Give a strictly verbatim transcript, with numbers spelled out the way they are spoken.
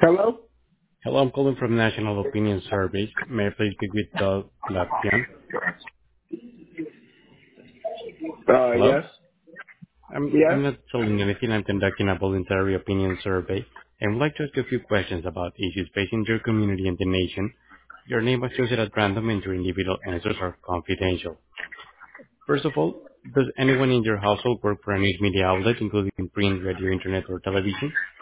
Hello? Hello, I'm calling from National Opinion Survey. May I please speak with Doug Lapian? Uh, Hello? yes. I'm Yes? I'm not selling anything. I'm conducting a voluntary opinion survey and would like to ask you a few questions about issues facing your community and the nation. Your name was chosen at random and your individual answers are confidential. First of all, does anyone in your household work for a news media outlet, including print, radio, internet, or television?